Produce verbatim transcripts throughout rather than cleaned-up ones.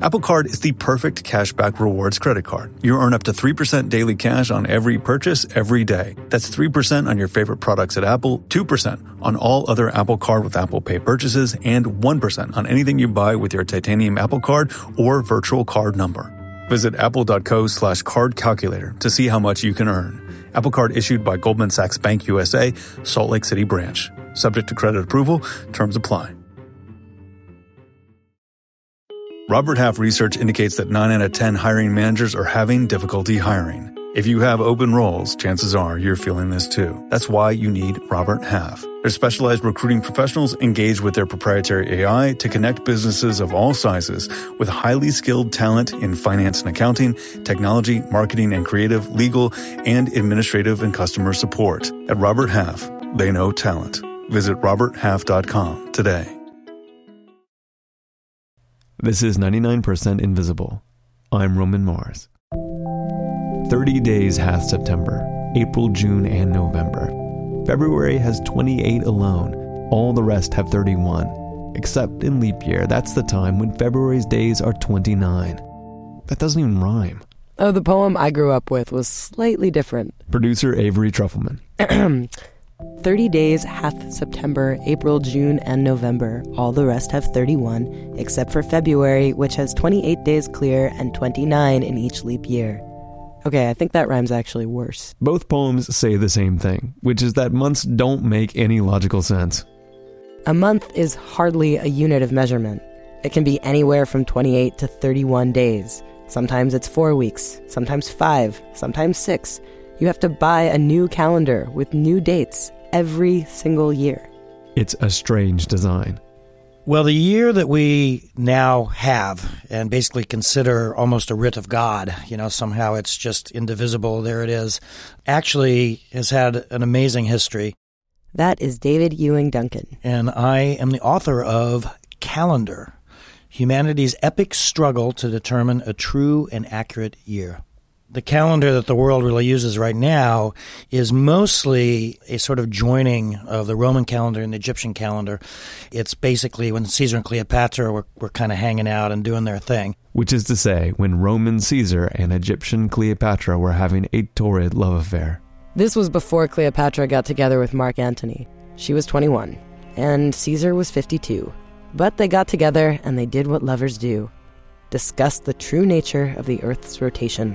Apple Card is the perfect cashback rewards credit card. You earn up to three percent daily cash on every purchase every day. That's three percent on your favorite products at Apple, two percent on all other Apple Card with Apple Pay purchases, and one percent on anything you buy with your titanium Apple Card or virtual card number. Visit apple.co slash card calculator to see how much you can earn. Apple Card issued by Goldman Sachs Bank U S A, Salt Lake City branch. Subject to credit approval. Terms apply. Robert Half research indicates that nine out of ten hiring managers are having difficulty hiring. If you have open roles, chances are you're feeling this too. That's why you need Robert Half. Their specialized recruiting professionals engage with their proprietary A I to connect businesses of all sizes with highly skilled talent in finance and accounting, technology, marketing and creative, legal, and administrative and customer support. At Robert Half, they know talent. Visit robert half dot com today. This is ninety-nine percent Invisible. I'm Roman Mars. thirty days hath September, April, June, and November. February has twenty-eight alone. All the rest have thirty-one. Except in leap year, that's the time when February's days are twenty-nine. That doesn't even rhyme. Oh, the poem I grew up with was slightly different. Producer Avery Trufelman. Thirty days hath September, April, June, and November. All the rest have thirty-one, except for February, which has twenty-eight days clear and twenty-nine in each leap year. Okay, I think that rhyme's actually worse. Both poems say the same thing, which is that months don't make any logical sense. A month is hardly a unit of measurement. It can be anywhere from twenty-eight to thirty-one days. Sometimes it's four weeks, sometimes five, sometimes six. You have to buy a new calendar with new dates every single year. It's a strange design. Well, the year that we now have and basically consider almost a writ of God, you know, somehow it's just indivisible, there it is, actually has had an amazing history. That is David Ewing Duncan. And I am the author of Calendar, Humanity's Epic Struggle to Determine a True and Accurate Year. The calendar that the world really uses right now is mostly a sort of joining of the Roman calendar and the Egyptian calendar. It's basically when Caesar and Cleopatra were, were kind of hanging out and doing their thing. Which is to say, when Roman Caesar and Egyptian Cleopatra were having a torrid love affair. This was before Cleopatra got together with Mark Antony. She was twenty-one, and Caesar was fifty-two. But they got together and they did what lovers do. Discussed the true nature of the Earth's rotation.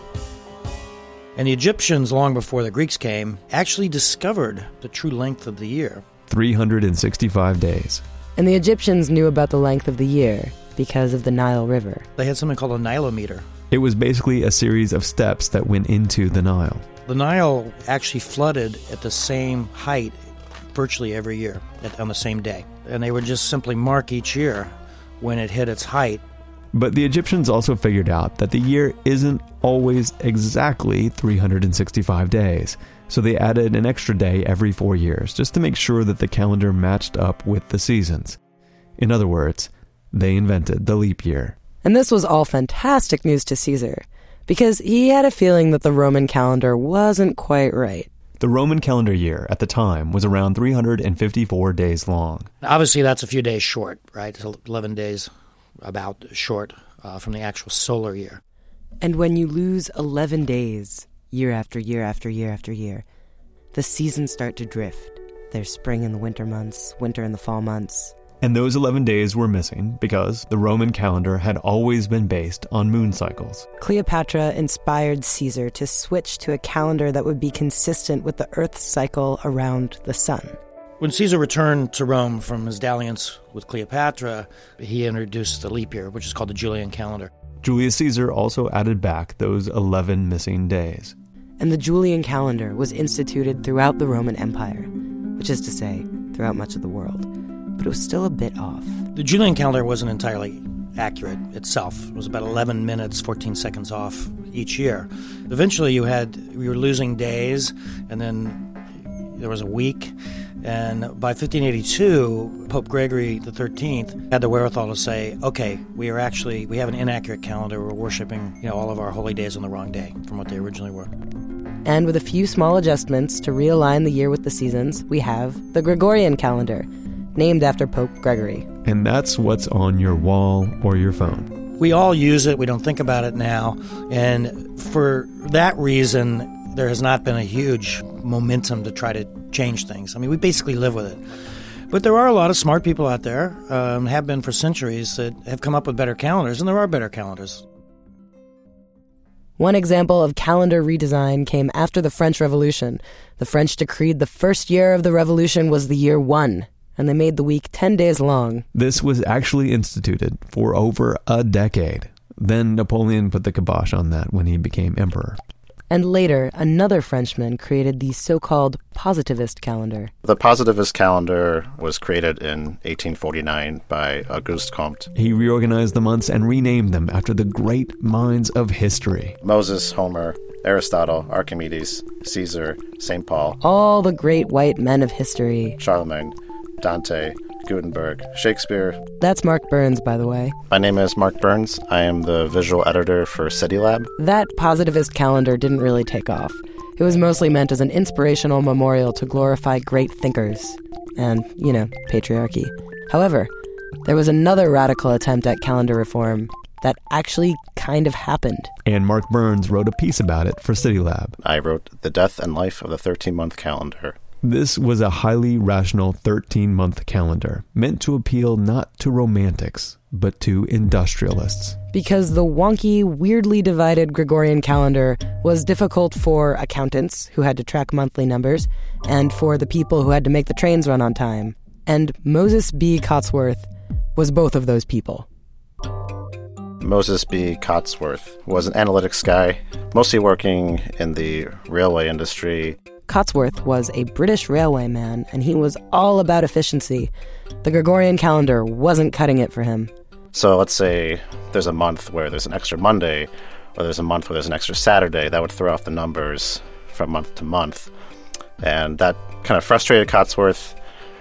And the Egyptians, long before the Greeks came, actually discovered the true length of the year. three hundred sixty-five days. And the Egyptians knew about the length of the year because of the Nile River. They had something called a nilometer. It was basically a series of steps that went into the Nile. The Nile actually flooded at the same height virtually every year at, on the same day. And they would just simply mark each year when it hit its height. But the Egyptians also figured out that the year isn't always exactly three hundred sixty-five days. So they added an extra day every four years just to make sure that the calendar matched up with the seasons. In other words, they invented the leap year. And this was all fantastic news to Caesar, because he had a feeling that the Roman calendar wasn't quite right. The Roman calendar year at the time was around three hundred fifty-four days long. Obviously, that's a few days short, right? It's eleven days about short uh, from the actual solar year. And when you lose eleven days, year after year after year after year, the seasons start to drift. There's spring in the winter months, winter in the fall months. And those eleven days were missing because the Roman calendar had always been based on moon cycles. Cleopatra inspired Caesar to switch to a calendar that would be consistent with the Earth's cycle around the sun. When Caesar returned to Rome from his dalliance with Cleopatra, he introduced the leap year, which is called the Julian calendar. Julius Caesar also added back those eleven missing days. And the Julian calendar was instituted throughout the Roman Empire, which is to say, throughout much of the world. But it was still a bit off. The Julian calendar wasn't entirely accurate itself. It was about eleven minutes, fourteen seconds off each year. Eventually you had, you were losing days, and then there was a week. And by fifteen eighty-two, Pope Gregory the thirteenth had the wherewithal to say, okay, we are actually, we have an inaccurate calendar. We're worshiping, you know, all of our holy days on the wrong day from what they originally were. And with a few small adjustments to realign the year with the seasons, we have the Gregorian calendar, named after Pope Gregory. And that's what's on your wall or your phone. We all use it. We don't think about it now. And for that reason, there has not been a huge momentum to try to change things. I mean, we basically live with it. But there are a lot of smart people out there, um, have been for centuries, that have come up with better calendars, and there are better calendars. One example of calendar redesign came after the French Revolution. The French decreed the first year of the revolution was the year one, and they made the week ten days long. This was actually instituted for over a decade. Then Napoleon put the kibosh on that when he became emperor. And later, another Frenchman created the so-called positivist calendar. The positivist calendar was created in eighteen forty-nine by Auguste Comte. He reorganized the months and renamed them after the great minds of history. Moses, Homer, Aristotle, Archimedes, Caesar, Saint Paul. All the great white men of history. Charlemagne, Dante, Gutenberg, Shakespeare. That's Mark Burns, by the way. My name is Mark Burns. I am the visual editor for CityLab. That positivist calendar didn't really take off. It was mostly meant as an inspirational memorial to glorify great thinkers and, you know, patriarchy. However, there was another radical attempt at calendar reform that actually kind of happened. And Mark Burns wrote a piece about it for CityLab. I wrote The Death and Life of the thirteen-month Calendar. This was a highly rational thirteen-month calendar, meant to appeal not to romantics, but to industrialists. Because the wonky, weirdly divided Gregorian calendar was difficult for accountants who had to track monthly numbers, and for the people who had to make the trains run on time. And Moses B. Cotsworth was both of those people. Moses B. Cotsworth was an analytics guy, mostly working in the railway industry. Cotsworth was a British railway man, and he was all about efficiency. The Gregorian calendar wasn't cutting it for him. So let's say there's a month where there's an extra Monday, or there's a month where there's an extra Saturday. That would throw off the numbers from month to month. And that kind of frustrated Cotsworth.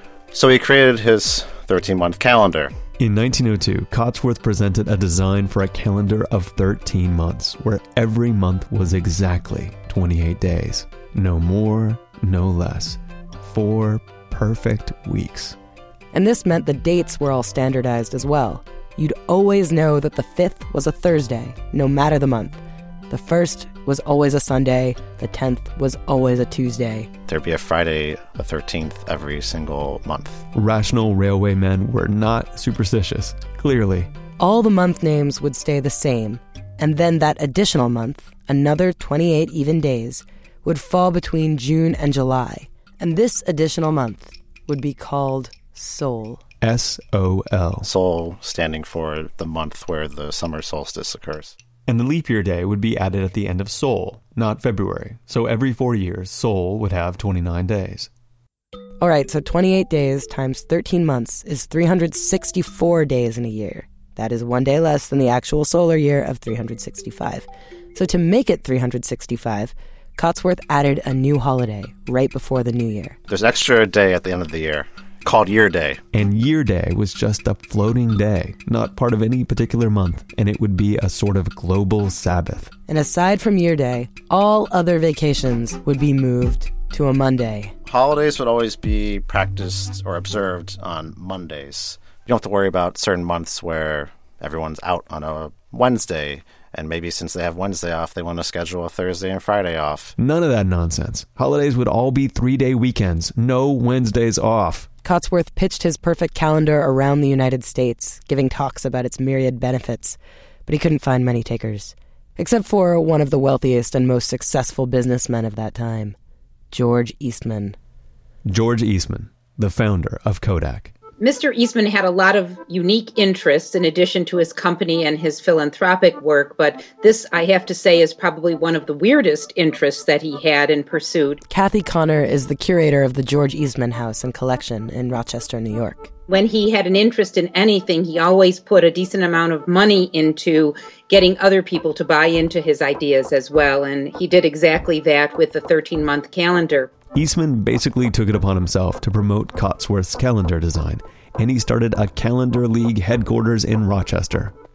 So he created his thirteen-month calendar. In nineteen oh two, Cotsworth presented a design for a calendar of thirteen months, where every month was exactly twenty-eight days. No more, no less. Four perfect weeks. And this meant the dates were all standardized as well. You'd always know that the fifth was a Thursday, no matter the month. The first was always a Sunday. The tenth was always a Tuesday. There'd be a Friday the thirteenth every single month. Rational railway men were not superstitious, clearly. All the month names would stay the same. And then that additional month, another twenty-eight even days, would fall between June and July. And this additional month would be called Sol. S O L. Sol standing for the month where the summer solstice occurs. And the leap year day would be added at the end of Sol, not February. So every four years, Sol would have twenty-nine days. All right, so twenty-eight days times thirteen months is three hundred sixty-four days in a year. That is one day less than the actual solar year of three hundred sixty-five. So to make it three hundred sixty-five, Cotsworth added a new holiday right before the new year. There's an extra day at the end of the year called Year Day. And Year Day was just a floating day, not part of any particular month, and it would be a sort of global Sabbath. And aside from Year Day, all other vacations would be moved to a Monday. Holidays would always be practiced or observed on Mondays. You don't have to worry about certain months where everyone's out on a Wednesday, and maybe since they have Wednesday off, they want to schedule a Thursday and Friday off. None of that nonsense. Holidays would all be three-day weekends, no Wednesdays off. Cotsworth pitched his perfect calendar around the United States, giving talks about its myriad benefits, but he couldn't find many takers, except for one of the wealthiest and most successful businessmen of that time, George Eastman. George Eastman, the founder of Kodak. Mister Eastman had a lot of unique interests in addition to his company and his philanthropic work, but this, I have to say, is probably one of the weirdest interests that he had and pursued. Kathy Connor is the curator of the George Eastman House and Collection in Rochester, New York. When he had an interest in anything, he always put a decent amount of money into getting other people to buy into his ideas as well, and he did exactly that with the thirteen-month calendar. Eastman basically took it upon himself to promote Cotsworth's calendar design, and he started a Calendar League headquarters in Rochester.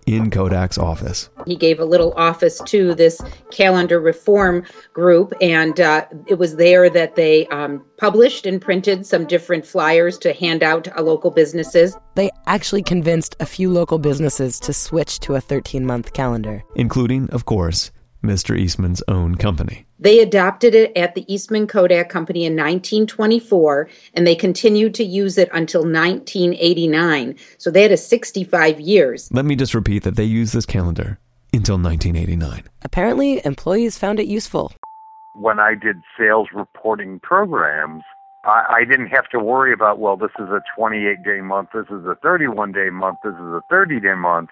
in Kodak's office. He gave a little office to this calendar reform group, and uh, it was there that they um, published and printed some different flyers to hand out to local businesses. They actually convinced a few local businesses to switch to a thirteen-month calendar. Including, of course, Mister Eastman's own company. They adopted it at the Eastman Kodak Company in nineteen twenty-four, and they continued to use it until nineteen eighty-nine. So they had a sixty-five years. Let me just repeat that they used this calendar until nineteen eighty-nine. Apparently, employees found it useful. When I did sales reporting programs, I, I didn't have to worry about, well, this is a twenty-eight day month, this is a thirty-one day month, this is a thirty day month.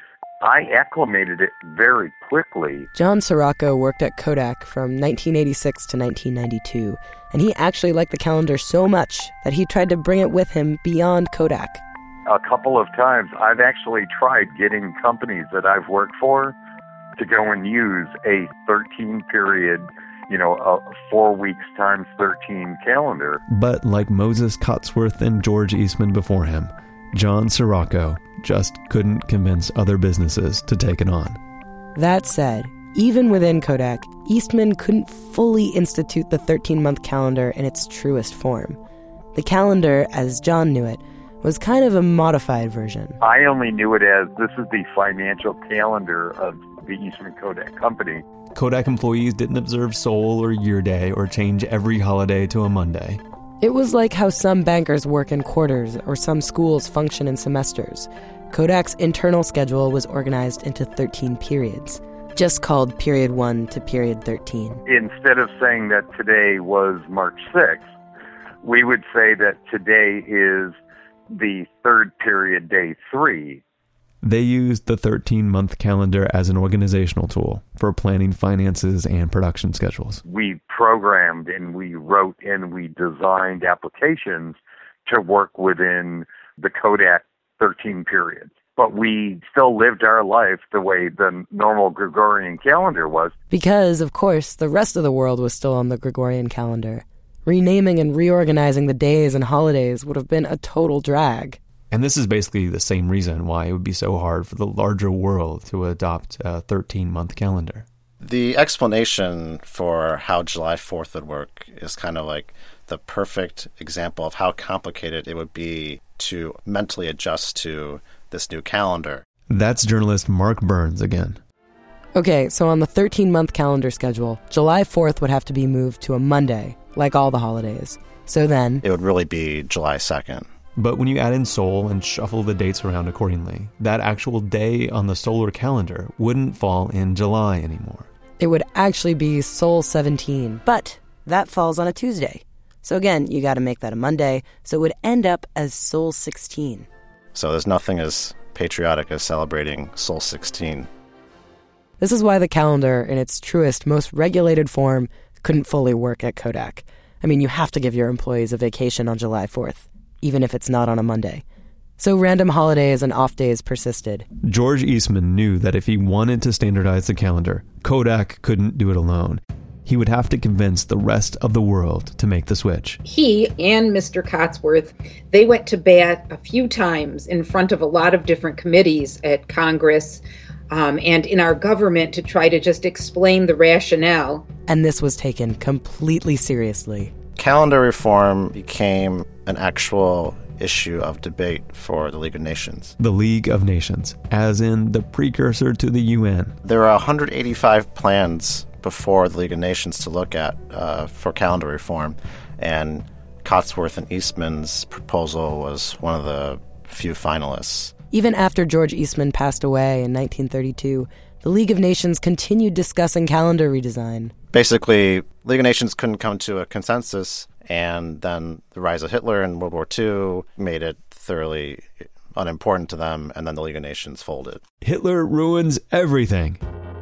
I acclimated it very quickly. John Sirocco worked at Kodak from nineteen eighty-six to nineteen ninety-two, and he actually liked the calendar so much that he tried to bring it with him beyond Kodak. A couple of times, I've actually tried getting companies that I've worked for to go and use a thirteen period, you know, a four weeks times thirteen calendar. But like Moses Cotsworth and George Eastman before him, John Sirocco just couldn't convince other businesses to take it on. That said, even within Kodak, Eastman couldn't fully institute the thirteen-month calendar in its truest form. The calendar, as John knew it, was kind of a modified version. I only knew it as, this is the financial calendar of the Eastman Kodak Company. Kodak employees didn't observe Sol or Year Day or change every holiday to a Monday. It was like how some bankers work in quarters or some schools function in semesters. Kodak's internal schedule was organized into thirteen periods, just called Period one to Period thirteen. Instead of saying that today was March sixth, we would say that today is the third period, day three. They used the thirteen-month calendar as an organizational tool for planning finances and production schedules. We programmed and we wrote and we designed applications to work within the Kodak thirteen periods. But we still lived our life the way the normal Gregorian calendar was. Because, of course, the rest of the world was still on the Gregorian calendar. Renaming and reorganizing the days and holidays would have been a total drag. And this is basically the same reason why it would be so hard for the larger world to adopt a thirteen-month calendar. The explanation for how July fourth would work is kind of like the perfect example of how complicated it would be to mentally adjust to this new calendar. That's journalist Mark Burns again. Okay, so on the thirteen-month calendar schedule, July fourth would have to be moved to a Monday, like all the holidays. So then... it would really be July second. But when you add in Sol and shuffle the dates around accordingly, that actual day on the solar calendar wouldn't fall in July anymore. It would actually be Sol seventeen, but that falls on a Tuesday. So again, you got to make that a Monday, so it would end up as Sol sixteen. So there's nothing as patriotic as celebrating Sol sixteen. This is why the calendar, in its truest, most regulated form, couldn't fully work at Kodak. I mean, you have to give your employees a vacation on July fourth, even if it's not on a Monday. So random holidays and off days persisted. George Eastman knew that if he wanted to standardize the calendar, Kodak couldn't do it alone. He would have to convince the rest of the world to make the switch. He and Mister Cotsworth, they went to bat a few times in front of a lot of different committees at Congress um, and in our government to try to just explain the rationale. And this was taken completely seriously. Calendar reform became an actual issue of debate for the League of Nations. The League of Nations, as in the precursor to the U N. There are one hundred eighty-five plans before the League of Nations to look at uh, for calendar reform, and Cotsworth and Eastman's proposal was one of the few finalists. Even after George Eastman passed away in nineteen thirty-two, the League of Nations continued discussing calendar redesign. Basically, League of Nations couldn't come to a consensus, and then the rise of Hitler in World War Two made it thoroughly unimportant to them, and then the League of Nations folded. Hitler ruins everything.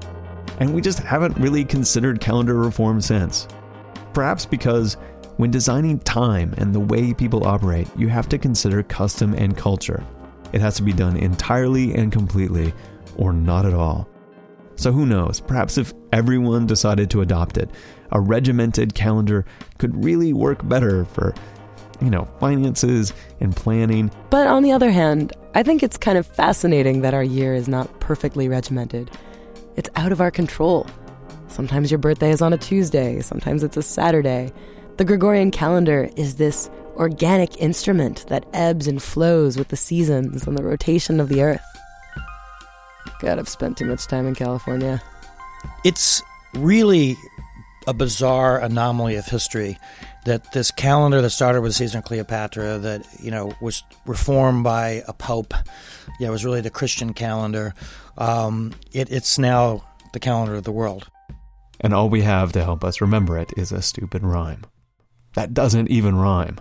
And we just haven't really considered calendar reform since. Perhaps because when designing time and the way people operate, you have to consider custom and culture. It has to be done entirely and completely, or not at all. So who knows, perhaps if everyone decided to adopt it, a regimented calendar could really work better for you know, finances and planning. But on the other hand, I think it's kind of fascinating that our year is not perfectly regimented. It's out of our control. Sometimes your birthday is on a Tuesday, sometimes it's a Saturday. The Gregorian calendar is this organic instrument that ebbs and flows with the seasons and the rotation of the earth. God, I've spent too much time in California. It's really a bizarre anomaly of history that this calendar that started with Caesar and Cleopatra, that, you know, was reformed by a pope, yeah, it was really the Christian calendar. Um, it, it's now the calendar of the world. And all we have to help us remember it is a stupid rhyme. That doesn't even rhyme.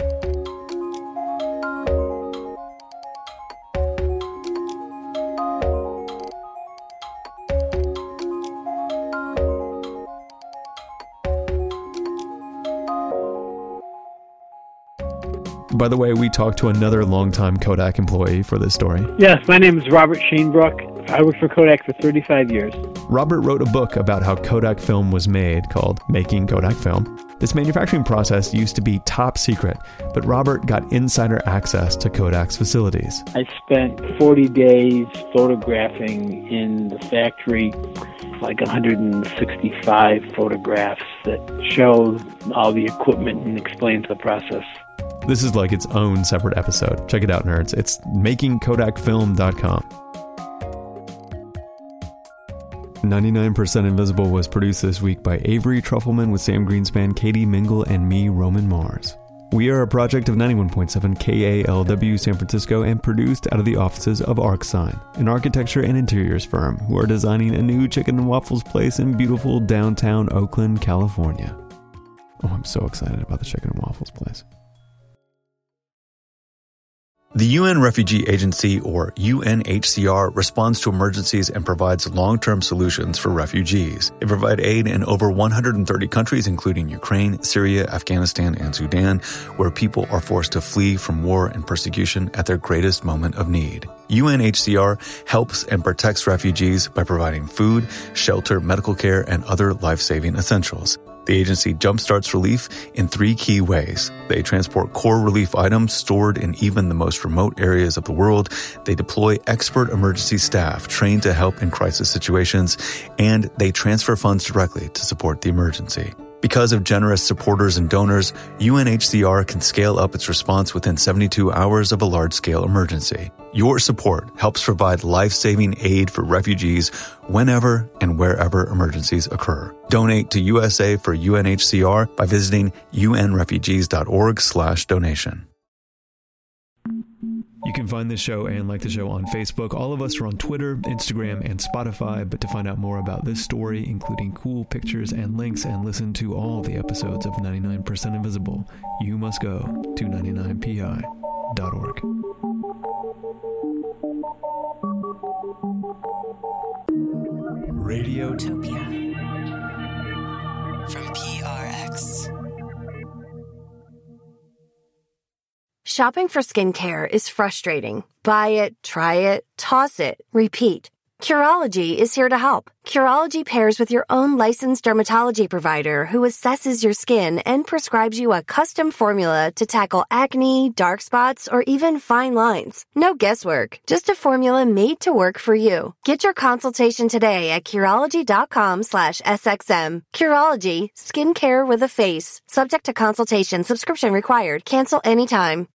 By the way, we talked to another longtime Kodak employee for this story. Yes, my name is Robert Shanebrook. I worked for Kodak for thirty-five years. Robert wrote a book about how Kodak film was made called Making Kodak Film. This manufacturing process used to be top secret, but Robert got insider access to Kodak's facilities. I spent forty days photographing in the factory, like one hundred sixty-five photographs that show all the equipment and explains the process. This is like its own separate episode. Check it out, nerds. It's making kodak film dot com. ninety-nine percent Invisible was produced this week by Avery Trufelman with Sam Greenspan, Katie Mingle, and me, Roman Mars. We are a project of ninety-one point seven K A L W San Francisco and produced out of the offices of ArcSign, an architecture and interiors firm who are designing a new chicken and waffles place in beautiful downtown Oakland, California. Oh, I'm so excited about the chicken and waffles place. The U N Refugee Agency, or U N H C R, responds to emergencies and provides long-term solutions for refugees. They provide aid in over one hundred thirty countries, including Ukraine, Syria, Afghanistan, and Sudan, where people are forced to flee from war and persecution at their greatest moment of need. U N H C R helps and protects refugees by providing food, shelter, medical care, and other life-saving essentials. The agency jumpstarts relief in three key ways. They transport core relief items stored in even the most remote areas of the world. They deploy expert emergency staff trained to help in crisis situations. And they transfer funds directly to support the emergency. Because of generous supporters and donors, U N H C R can scale up its response within seventy-two hours of a large-scale emergency. Your support helps provide life-saving aid for refugees whenever and wherever emergencies occur. Donate to U S A for U N H C R by visiting unrefugees.org slash donation. You can find this show and like the show on Facebook. All of us are on Twitter, Instagram, and Spotify. But to find out more about this story, including cool pictures and links, and listen to all the episodes of ninety-nine percent Invisible, you must go to ninety-nine P I dot org. Radiotopia from P R X. Shopping for skincare is frustrating. Buy it, try it, toss it, repeat. Curology is here to help. Curology pairs with your own licensed dermatology provider who assesses your skin and prescribes you a custom formula to tackle acne, dark spots, or even fine lines. No guesswork, just a formula made to work for you. Get your consultation today at Curology.com slash SXM. Curology, skincare with a face. Subject to consultation, subscription required. Cancel anytime.